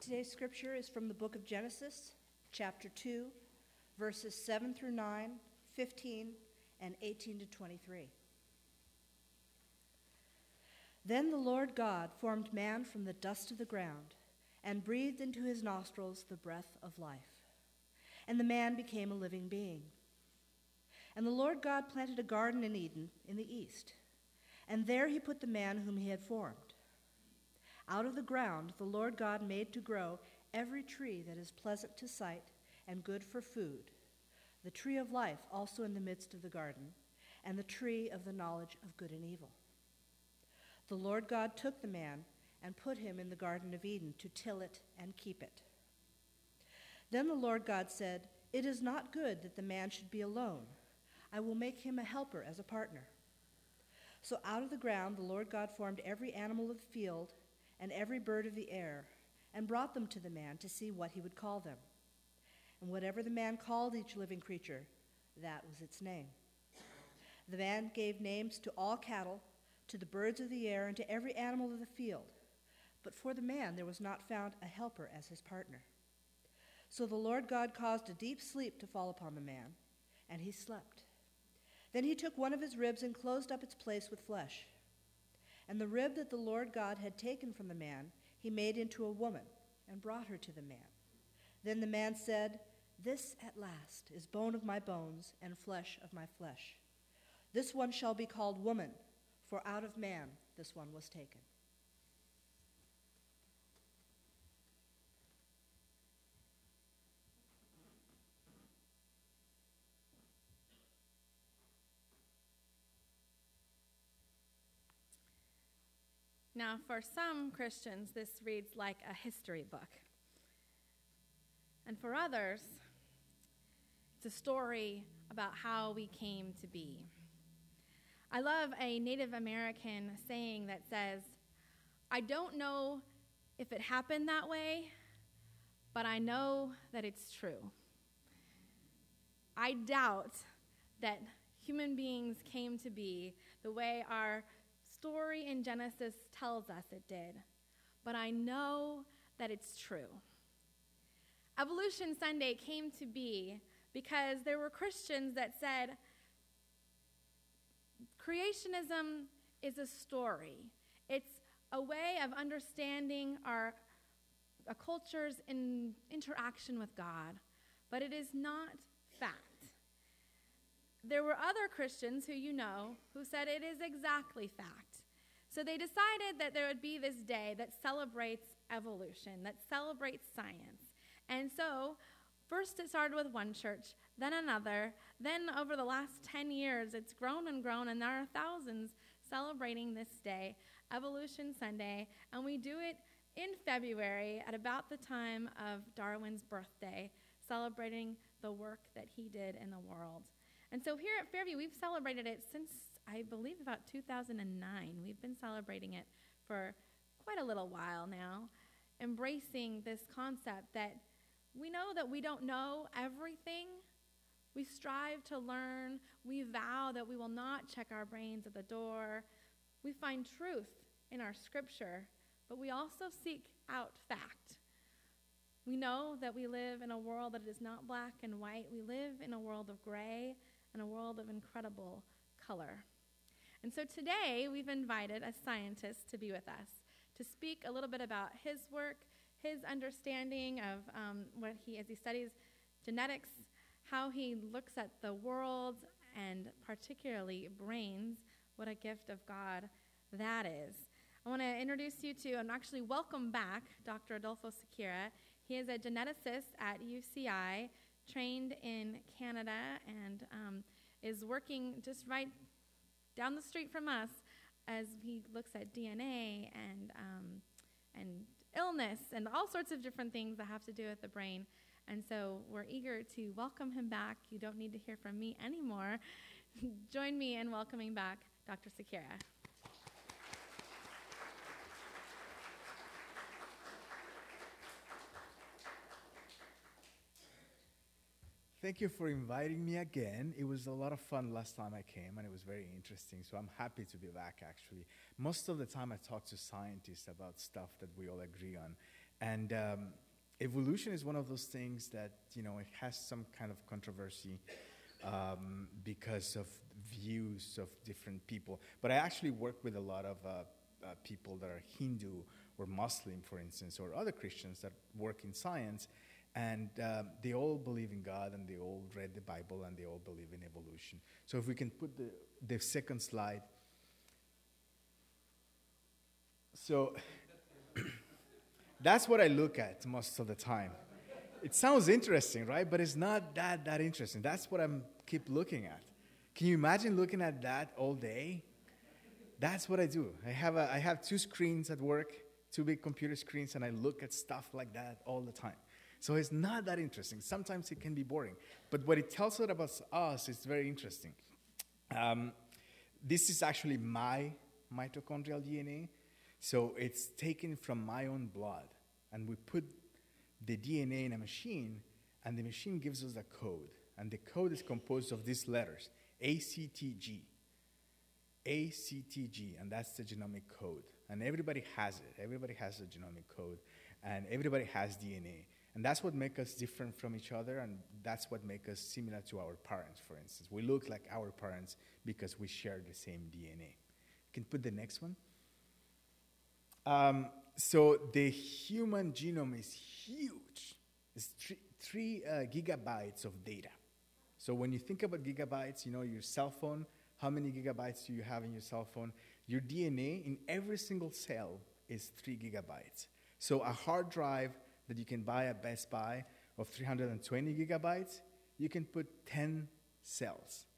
Today's scripture is from the book of Genesis, chapter 2, verses 7 through 9, 15, and 18 to 23. Then the Lord God formed man from the dust of the ground and breathed into his nostrils the breath of life. And the man became a living being. And the Lord God planted a garden in Eden in the east, and there he put the man whom he had formed. Out of the ground the Lord God made to grow every tree that is pleasant to sight and good for food, the tree of life also in the midst of the garden, and the tree of the knowledge of good and evil. The Lord God took the man and put him in the Garden of Eden to till it and keep it. Then the Lord God said, "It is not good that the man should be alone. I will make him a helper as a partner." So out of the ground the Lord God formed every animal of the field and every bird of the air, and brought them to the man to see what he would call them. And whatever the man called each living creature, that was its name. The man gave names to all cattle, to the birds of the air, and to every animal of the field. But for the man there was not found a helper as his partner. So the Lord God caused a deep sleep to fall upon the man, and he slept. Then he took one of his ribs and closed up its place with flesh. And the rib that the Lord God had taken from the man he made into a woman and brought her to the man. Then the man said, "This at last is bone of my bones and flesh of my flesh. This one shall be called woman, for out of man this one was taken." Now, for some Christians, this reads like a history book. And for others, it's a story about how we came to be. I love a Native American saying that says, "I don't know if it happened that way, but I know that it's true." I doubt that human beings came to be the way our story in Genesis tells us it did, but I know that it's true. Evolution Sunday came to be because there were Christians that said, creationism is a story. It's a way of understanding our culture's interaction with God, but it is not fact. There were other Christians who said it is exactly fact. So they decided that there would be this day that celebrates evolution, that celebrates science. And so first it started with one church, then another. Then over the last 10 years, it's grown, and there are thousands celebrating this day, Evolution Sunday. And we do it in February at about the time of Darwin's birthday, celebrating the work that he did in the world. And so here at Fairview, we've celebrated it since, I believe, about 2009. We've been celebrating it for quite a little while now, embracing this concept that we know that we don't know everything. We strive to learn. We vow that we will not check our brains at the door. We find truth in our scripture, but we also seek out fact. We know that we live in a world that is not black and white. We live in a world of gray and a world of incredible color. And so today we've invited a scientist to be with us to speak a little bit about his work, his understanding of as he studies genetics, how he looks at the world, and particularly brains, what a gift of God that is. I want to introduce you to, and actually welcome back, Dr. Adolfo Sequeira. He is a geneticist at UCI, trained in Canada, and is working just right down the street from us as he looks at DNA and illness and all sorts of different things that have to do with the brain. And so we're eager to welcome him back. You don't need to hear from me anymore. Join me in welcoming back Dr. Sequeira. Thank you for inviting me again. It was a lot of fun last time I came, and it was very interesting, so I'm happy to be back, actually. Most of the time I talk to scientists about stuff that we all agree on, And evolution is one of those things that, it has some kind of controversy because of views of different people. But I actually work with a lot of people that are Hindu or Muslim, for instance, or other Christians that work in science, and they all believe in God, and they all read the Bible, and they all believe in evolution. So if we can put the second slide. So that's what I look at most of the time. It sounds interesting, right? But it's not that interesting. That's what I'm keep looking at. Can you imagine looking at that all day? That's what I do. I have 2 screens at work, 2 big computer screens, and I look at stuff like that all the time. So it's not that interesting. Sometimes it can be boring. But what it tells us about us is very interesting. This is actually my mitochondrial DNA. So it's taken from my own blood. And we put the DNA in a machine, and the machine gives us a code. And the code is composed of these letters, ACTG. ACTG, and that's the genomic code. And everybody has it. Everybody has a genomic code, and everybody has DNA. And that's what makes us different from each other, and that's what makes us similar to our parents, for instance. We look like our parents because we share the same DNA. You can put the next one. So the human genome is huge. It's 3 gigabytes of data. So when you think about gigabytes, your cell phone, how many gigabytes do you have in your cell phone? Your DNA in every single cell is 3 gigabytes. So a hard drive that you can buy at Best Buy of 320 gigabytes, you can put 10 cells.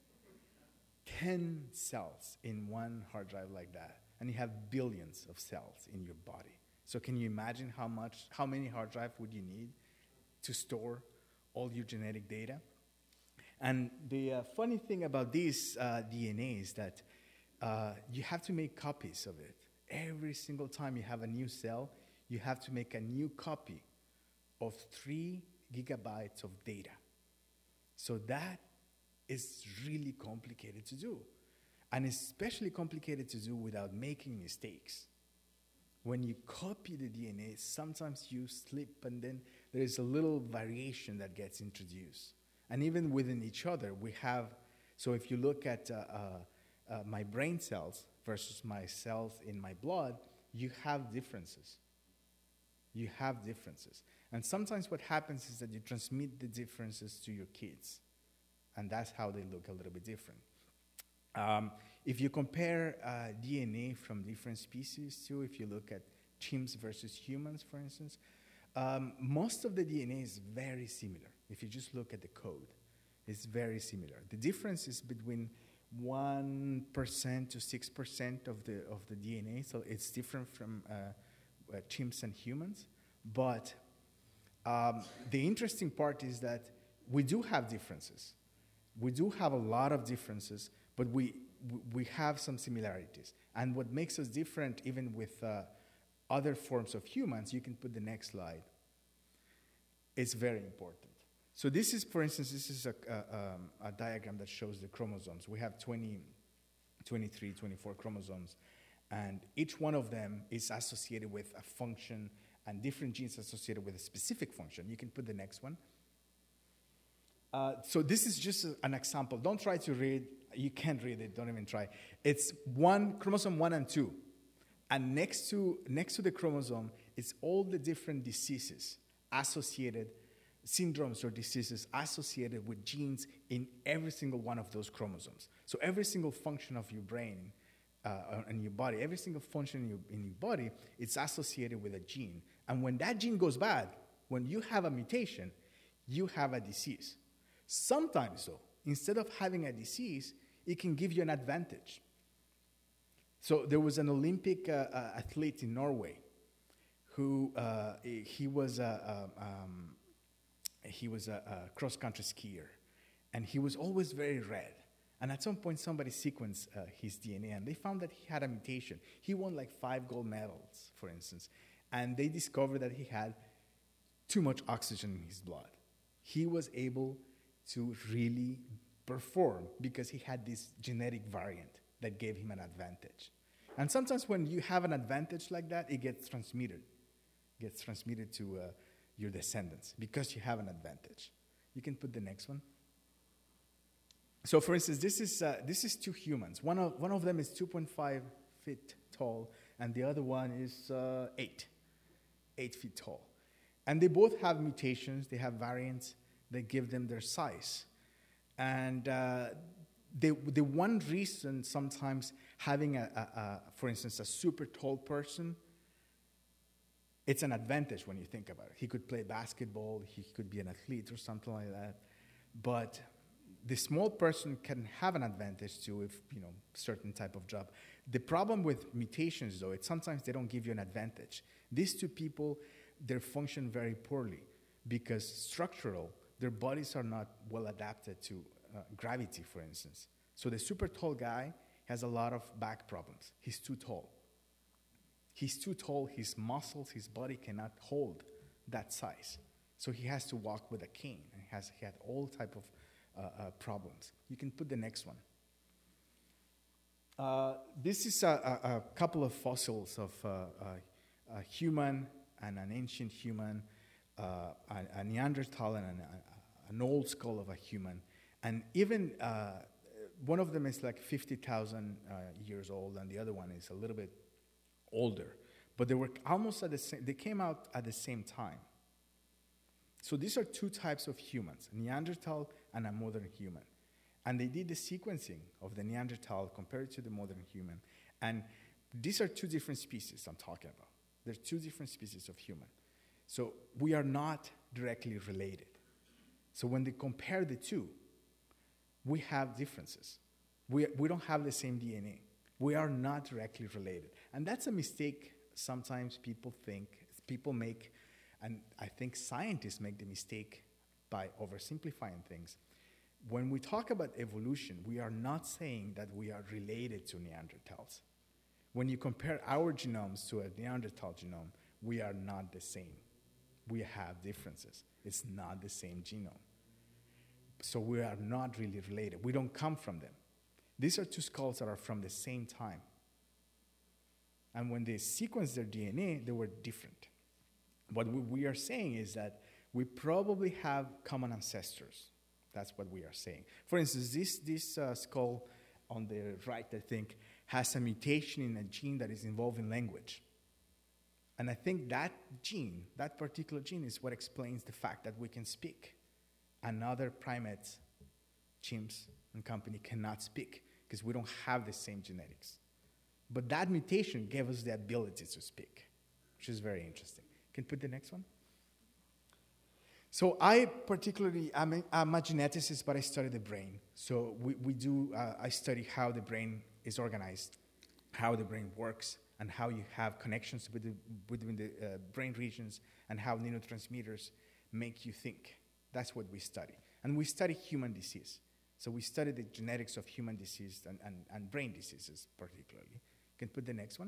10 cells in one hard drive like that. And you have billions of cells in your body. So can you imagine how many hard drives would you need to store all your genetic data? And the funny thing about this DNA is that you have to make copies of it. Every single time you have a new cell, you have to make a new copy of 3 gigabytes of data. So that is really complicated to do. And especially complicated to do without making mistakes. When you copy the DNA, sometimes you slip, and then there is a little variation that gets introduced. And even within each other, we have, so if you look at my brain cells versus my cells in my blood, you have differences. You have differences. And sometimes what happens is that you transmit the differences to your kids. And that's how they look a little bit different. If you compare DNA from different species too, if you look at chimps versus humans, for instance, most of the DNA is very similar. If you just look at the code, it's very similar. The difference is between 1% to 6% of the DNA, so it's different from chimps and humans. But the interesting part is that we do have differences. We do have a lot of differences, but we have some similarities. And what makes us different, even with other forms of humans, you can put the next slide, it's very important. So this is, for instance, this is a diagram that shows the chromosomes. We have 23, 24 chromosomes, and each one of them is associated with a function, and different genes associated with a specific function. You can put the next one. So this is just an example. Don't try to read. You can't read it. Don't even try. It's chromosome 1 and 2. And next to the chromosome is all the different diseases associated, syndromes or diseases associated with genes in every single one of those chromosomes. So every single function of your brain and your body, every single function in your body, it's associated with a gene. And when that gene goes bad, when you have a mutation, you have a disease. Sometimes, though, instead of having a disease, it can give you an advantage. So there was an Olympic athlete in Norway who he was a cross-country skier, and he was always very red. And at some point, somebody sequenced his DNA, and they found that he had a mutation. He won like 5 gold medals, for instance, and they discovered that he had too much oxygen in his blood. He was able to really perform because he had this genetic variant that gave him an advantage. And sometimes when you have an advantage like that, it gets transmitted. gets transmitted to your descendants because you have an advantage. You can put the next one. So, for instance, this is two humans. One of them is 2.5 feet tall, and the other one is 8 feet tall. And they both have mutations. They have variants that give them their size. And the one reason sometimes having for instance, a super tall person, it's an advantage when you think about it. He could play basketball. He could be an athlete or something like that. But the small person can have an advantage too if, certain type of job. The problem with mutations, though, it's sometimes they don't give you an advantage. These two people, they function very poorly because structural, their bodies are not well adapted to gravity, for instance. So the super tall guy has a lot of back problems. He's too tall. He's too tall, his muscles, his body cannot hold that size. So he has to walk with a cane, and he had all type of problems. You can put the next one. This is a couple of fossils of a human and an ancient human, a Neanderthal and an old skull of a human. And even one of them is like 50,000 years old, and the other one is a little bit older. But they were almost at the same, they came out at the same time. So these are two types of humans, a Neanderthal and a modern human. And they did the sequencing of the Neanderthal compared to the modern human. And these are two different species I'm talking about. They're two different species of human. So we are not directly related. So when they compare the two, we have differences. We don't have the same DNA. We are not directly related. And that's a mistake sometimes people make, and I think scientists make the mistake by oversimplifying things. When we talk about evolution, we are not saying that we are related to Neanderthals. When you compare our genomes to a Neanderthal genome, we are not the same. We have differences. It's not the same genome. So we are not really related. We don't come from them. These are two skulls that are from the same time. And when they sequenced their DNA, they were different. What we are saying is that we probably have common ancestors. That's what we are saying. For instance, this skull on the right, I think, has a mutation in a gene that is involved in language. And I think that gene, that particular gene, is what explains the fact that we can speak. And other primates, chimps and company, cannot speak because we don't have the same genetics. But that mutation gave us the ability to speak, which is very interesting. Can you put the next one? So I'm a geneticist, but I study the brain. So I study how the brain is organized, how the brain works, and how you have connections between the brain regions, and how neurotransmitters make you think. That's what we study. And we study human disease. So we study the genetics of human disease and brain diseases particularly. Can you put the next one?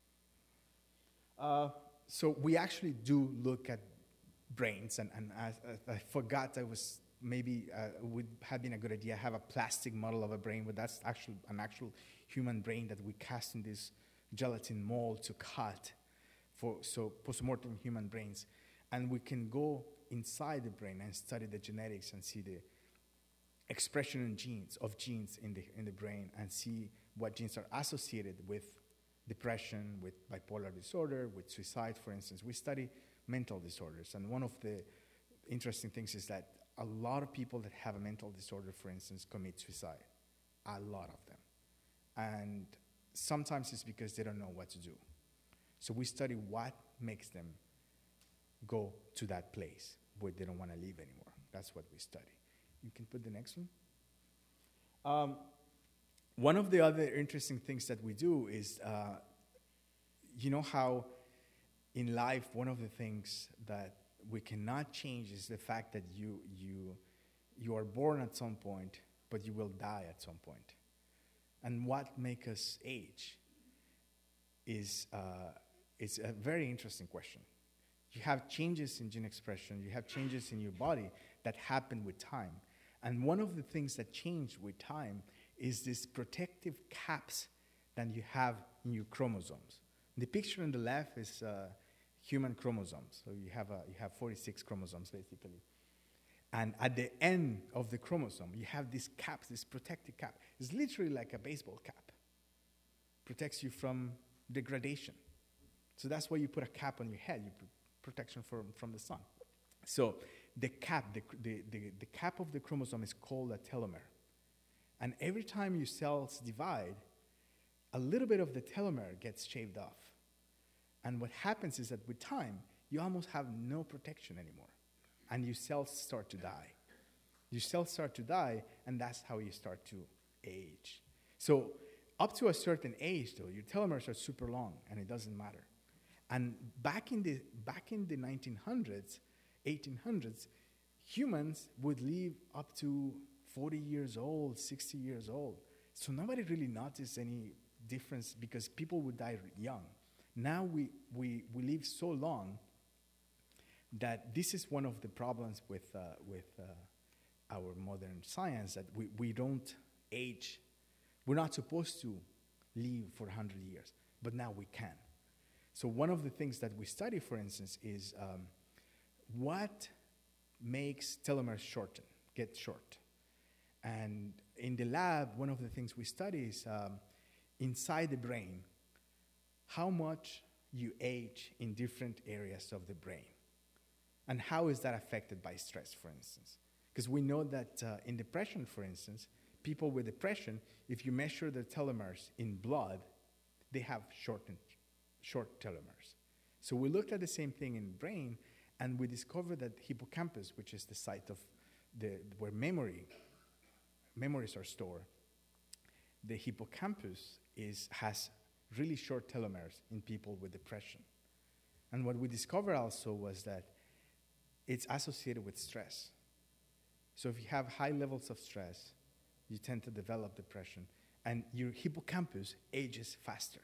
So we actually do look at brains, and I forgot would have been a good idea. I have a plastic model of a brain, but that's actually an actual human brain that we cast in this gelatin mold to cut so postmortem human brains. And we can go inside the brain and study the genetics and see the expression of genes in the brain, and see what genes are associated with depression, with bipolar disorder, with suicide, for instance. We study mental disorders, and one of the interesting things is that a lot of people that have a mental disorder, for instance, commit suicide. A lot of them. And sometimes it's because they don't know what to do. So we study what makes them go to that place where they don't want to live anymore. That's what we study. You can put the next one. One of the other interesting things that we do is, you know how in life, one of the things that we cannot change is the fact that you are born at some point, but you will die at some point. And what makes us age is a very interesting question. You have changes in gene expression, you have changes in your body that happen with time. And one of the things that change with time is this protective caps that you have in your chromosomes. The picture on the left is a human chromosomes. So you have 46 chromosomes, basically. And at the end of the chromosome, you have this cap, this protective cap. It's literally like a baseball cap. Protects you from degradation. So that's why you put a cap on your head, protection from the sun. So the cap, the cap of the chromosome is called a telomere. And every time your cells divide, a little bit of the telomere gets shaved off. And what happens is that with time, you almost have no protection anymore. And your cells start to die. Your cells start to die, and that's how you start to age. So up to a certain age, though, your telomeres are super long, and it doesn't matter. And back in the 1900s, 1800s, humans would live up to 40 years old, 60 years old. So nobody really noticed any difference because people would die young. Now we live so long that this is one of the problems with our modern science, that we don't age. We're not supposed to live for 100 years, but now we can. So one of the things that we study, for instance, is what makes telomeres get short. And in the lab, one of the things we study is inside the brain, how much you age in different areas of the brain. And how is that affected by stress, for instance? Because we know that in depression, for instance, people with depression, if you measure their telomeres in blood, they have short telomeres. So we looked at the same thing in the brain, and we discovered that hippocampus, which is the site of where memories are stored, the hippocampus has really short telomeres in people with depression. And what we discovered also was that it's associated with stress. So if you have high levels of stress, you tend to develop depression, and your hippocampus ages faster.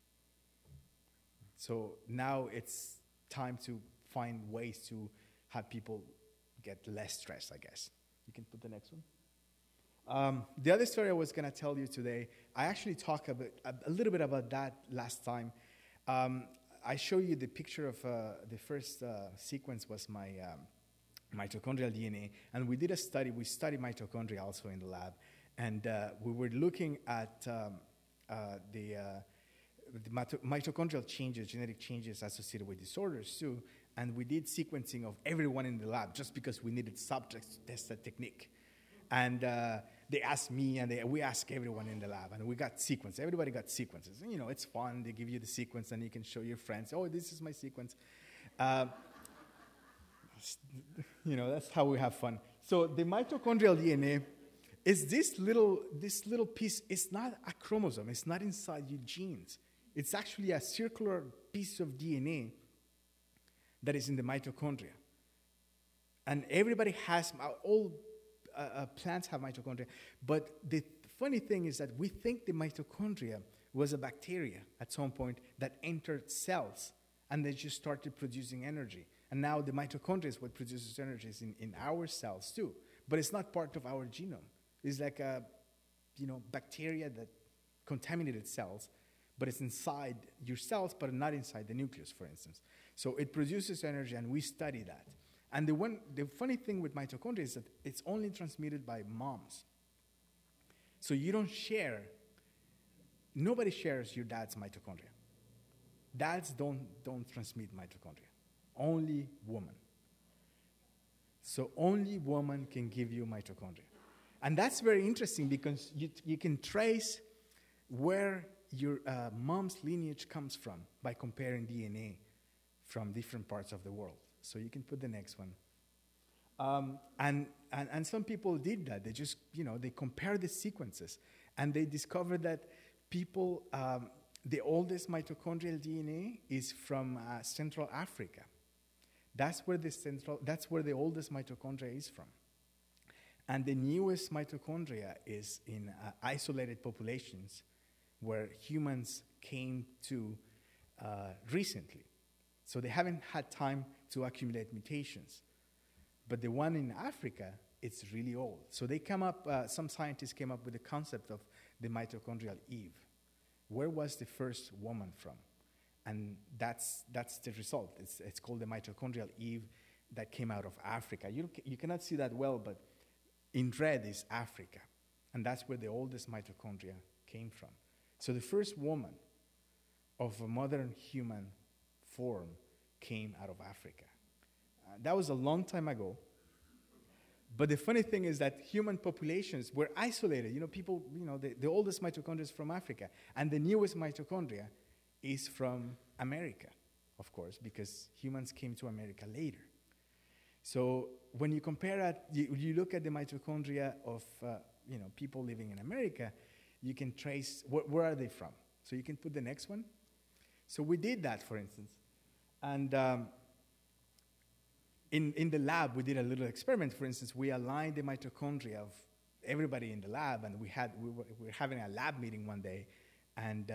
So now it's time to find ways to have people get less stress, I guess. You can put the next one. The other story I was going to tell you today, I actually talked a little bit about that last time. I show you the picture of the first sequence was my mitochondrial DNA, and we did a study. We studied mitochondria also in the lab, and we were looking at the mitochondrial changes, genetic changes associated with disorders too, and we did sequencing of everyone in the lab just because we needed subjects to test that technique. And they asked me, and we asked everyone in the lab, and we got sequence. Everybody got sequences. And, it's fun. They give you the sequence, and you can show your friends, oh, this is my sequence. That's how we have fun. So the mitochondrial DNA is this little piece. It's not a chromosome. It's not inside your genes. It's actually a circular piece of DNA that is in the mitochondria. And everybody has, all plants have mitochondria. But the funny thing is that we think the mitochondria was a bacteria at some point that entered cells, and they just started producing energy. And now the mitochondria is what produces energy in our cells too. But it's not part of our genome. It's like a bacteria that contaminated cells, but it's inside your cells, but not inside the nucleus, for instance. So it produces energy, and we study that. And the funny thing with mitochondria is that it's only transmitted by moms. So you don't share. Nobody shares your dad's mitochondria. Dads don't transmit mitochondria. Only woman. So only woman can give you mitochondria. And that's very interesting because you can trace where your mom's lineage comes from by comparing DNA from different parts of the world. So you can put the next one. And some people did that. They just, they compared the sequences. And they discovered that people, the oldest mitochondrial DNA is from Central Africa. That's where the oldest mitochondria is from. And the newest mitochondria is in isolated populations where humans came to recently. So they haven't had time to accumulate mutations. But the one in Africa, it's really old. So they some scientists came up with the concept of the mitochondrial Eve. Where was the first woman from? And that's the result. It's called the mitochondrial Eve that came out of Africa. You cannot see that well, but in red is Africa. And that's where the oldest mitochondria came from. So the first woman of a modern human form came out of Africa. That was a long time ago. But the funny thing is that human populations were isolated. People, the oldest mitochondria is from Africa. And the newest mitochondria is from America, of course, because humans came to America later. So when you compare that, you look at the mitochondria of people living in America, you can trace where are they from. So you can put the next one. So we did that, for instance. And in the lab, we did a little experiment. For instance, we aligned the mitochondria of everybody in the lab, and we were having a lab meeting one day, and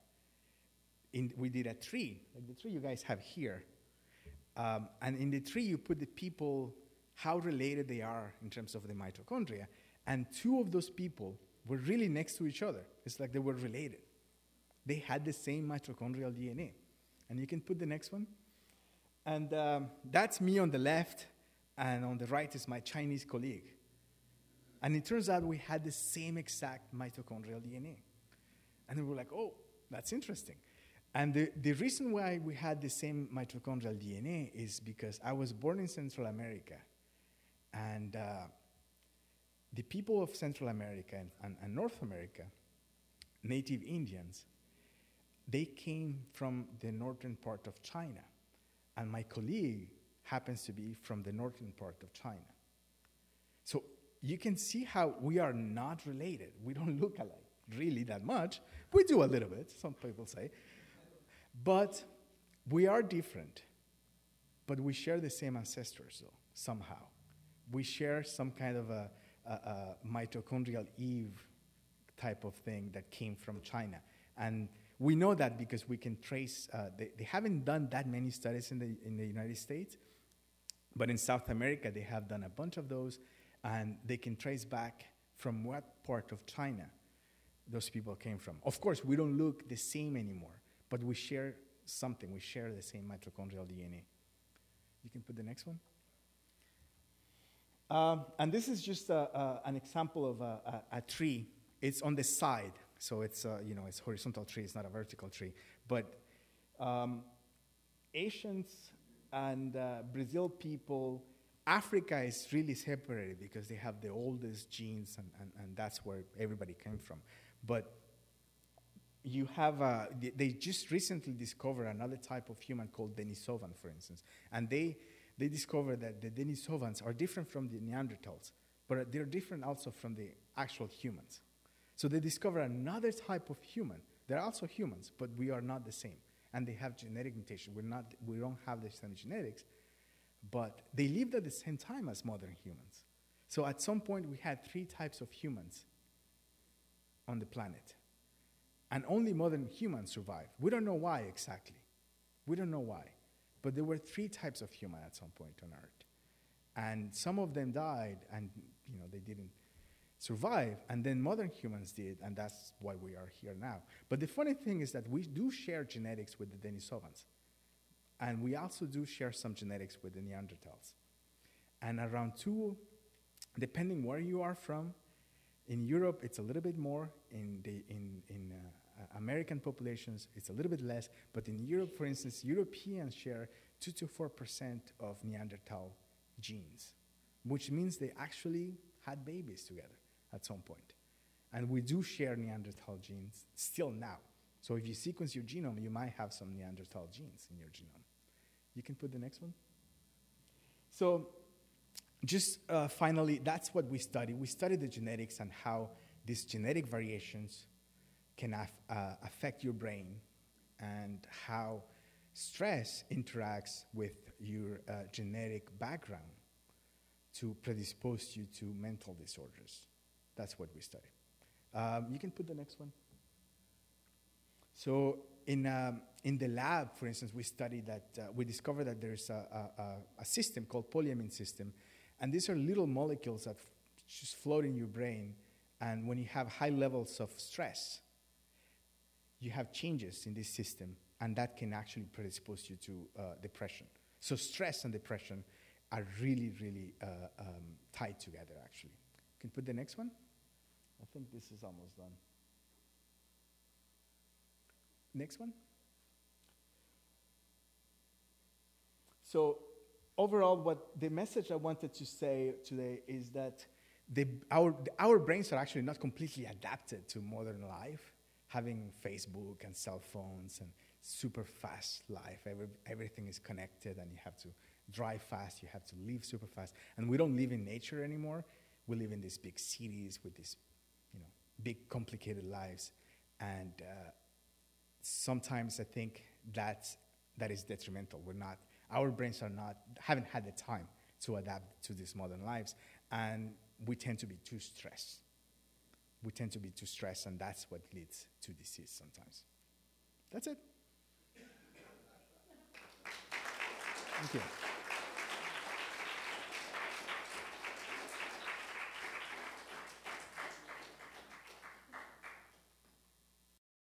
we did a tree, like the tree you guys have here. And in the tree, you put the people, how related they are in terms of the mitochondria. And two of those people were really next to each other. It's like they were related. They had the same mitochondrial DNA. And you can put the next one. And that's me on the left, and on the right is my Chinese colleague. And it turns out we had the same exact mitochondrial DNA. And we were like, oh, that's interesting. And the reason why we had the same mitochondrial DNA is because I was born in Central America. And the people of Central America and North America, native Indians, they came from the northern part of China. And my colleague happens to be from the northern part of China. So you can see how we are not related. We don't look alike really that much. We do a little bit, some people say. But we are different. But we share the same ancestors, though, somehow. We share some kind of a mitochondrial Eve type of thing that came from China. And we know that because we can trace, they haven't done that many studies in the United States, but in South America they have done a bunch of those, and they can trace back from what part of China those people came from. Of course, we don't look the same anymore, but we share something. We share the same mitochondrial DNA. You can put the next one. And this is just an example of a tree. It's on the side. So it's it's a horizontal tree. It's not a vertical tree. But Asians and Brazil people, Africa is really separated because they have the oldest genes, and that's where everybody came from. But you have they just recently discovered another type of human called Denisovan, for instance, and they discovered that the Denisovans are different from the Neanderthals, but they're different also from the actual humans. So they discover another type of human. They're also humans, but we are not the same. And they have genetic mutation. We don't have the same genetics, but they lived at the same time as modern humans. So at some point, we had 3 types of humans on the planet. And only modern humans survived. We don't know why exactly. We don't know why. But there were 3 types of human at some point on Earth. And some of them died, and they didn't survive, and then modern humans did, and that's why we are here now. But the funny thing is that we do share genetics with the Denisovans, and we also do share some genetics with the Neanderthals. And around 2, depending where you are from, in Europe it's a little bit more, in American populations it's a little bit less, but in Europe, for instance, Europeans share 2 to 4% of Neanderthal genes, which means they actually had babies together at some point. And we do share Neanderthal genes still now. So if you sequence your genome, you might have some Neanderthal genes in your genome. You can put the next one. So just finally, that's what we study. We study the genetics and how these genetic variations can affect your brain, and how stress interacts with your genetic background to predispose you to mental disorders. That's what we study. You can put the next one. So in the lab, for instance, we studied that, we discovered that there's a system called polyamine system, and these are little molecules that just float in your brain, and when you have high levels of stress, you have changes in this system, and that can actually predispose you to depression. So stress and depression are really, really tied together, actually. Can you put the next one? I think this is almost done. Next one. So overall, what the message I wanted to say today is that our brains are actually not completely adapted to modern life, having Facebook and cell phones and super fast life. Everything is connected, and you have to drive fast, you have to live super fast. And we don't live in nature anymore. We live in these big cities with these, big complicated lives. And sometimes I think that is detrimental. Our brains haven't had the time to adapt to these modern lives, and we tend to be too stressed. And that's what leads to disease sometimes. That's it. Thank you.